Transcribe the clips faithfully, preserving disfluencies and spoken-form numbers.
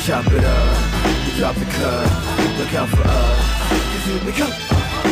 chop it up, we drop the cut. Look out for us, 'cause here we come.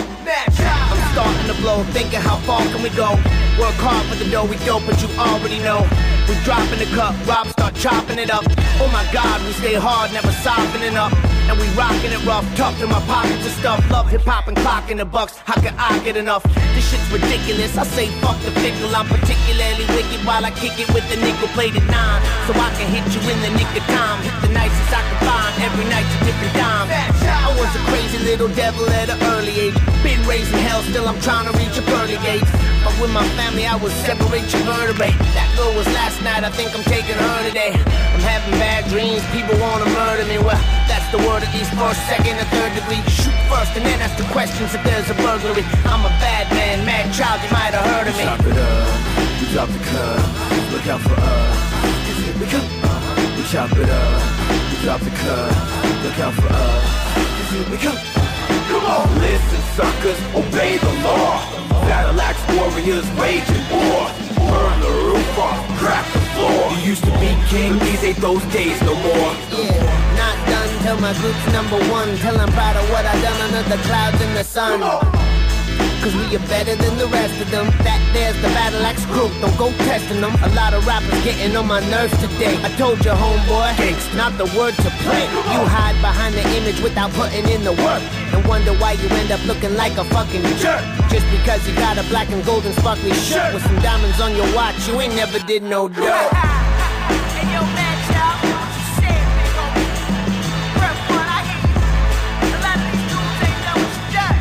I'm starting to blow, thinking how far can we go? Work hard for the dough, we dope, but you already know. We dropping the cup, Rob start chopping it up. Oh my God, we stay hard, never softening up. And we rocking it rough, tucked in my pockets of stuff. Love hip-hop and clocking the bucks, how can I get enough? This shit's ridiculous, I say fuck the fickle. I'm particularly wicked while I kick it with the nickel-plated nine. So I can hit you in the nick of time. Hit the nicest I can find, every night's a different dime. I was a crazy little devil at an early age. Been raised in hell, still I'm trying to reach a pearly gates. But with my family I would separate your vertebrae. That girl was last night, I think I'm taking her today. I'm having bad dreams, people wanna murder me. Well, that's the word at least first, second, and third degree. Shoot first and then ask the questions if there's a burglary. I'm a bad man, mad child, you might have heard of me. Chop it up, we drop the cut. Look out for us, 'cause here we come. We chop it up, we drop the cut. Look out for us, 'cause here we come. Come on, listen suckers, obey the law. Battle axe warriors waging war. Burn the roof off, crack the floor. You used to be king, these ain't those days no more. Yeah, not done till my group's number one. Till I'm proud of what I done under the clouds in the sun. Cause we are better than the rest of them. That there's the Battle Axe group, don't go testing them. A lot of rappers getting on my nerves today. I told you homeboy, gangsta, not the word to play. You hide behind the image without putting in the work, and wonder why you end up looking like a fucking jerk. Just because you got a black and gold and sparkly shirt with some diamonds on your watch, you ain't never did no dirt. Hey yo, man, child, what you saying, big homie? First one, I hear you. A lot of these dudes ain't done what you done.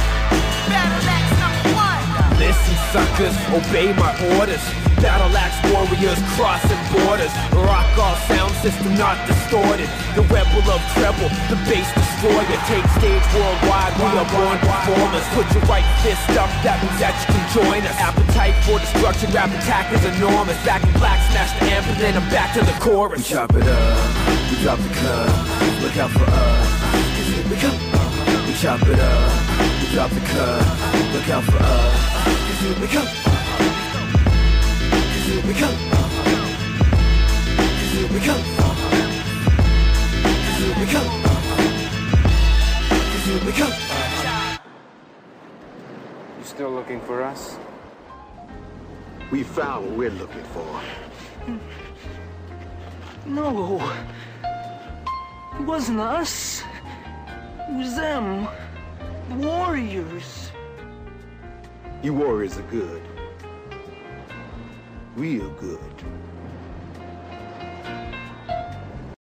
Battle Axe number one. Listen suckers, obey my orders. Battle axe warriors crossing borders. Rock all sound system not distorted. The rebel of treble, the bass destroyer. Take stage worldwide, we are born performers. Put your right fist up, that means that you can join us. Appetite for destruction, rap attack is enormous. Back in black, smash the amp and then I'm back to the chorus. We chop it up, we drop the cut. Look out for us, 'cause here we come. We chop it up, we drop the cut. Look out for us, 'cause here we come. Here we come. Here we come. Here we come. Here we come. You still looking for us? We found what we're looking for. No. It wasn't us. It was them. The warriors. You warriors are good. Real good.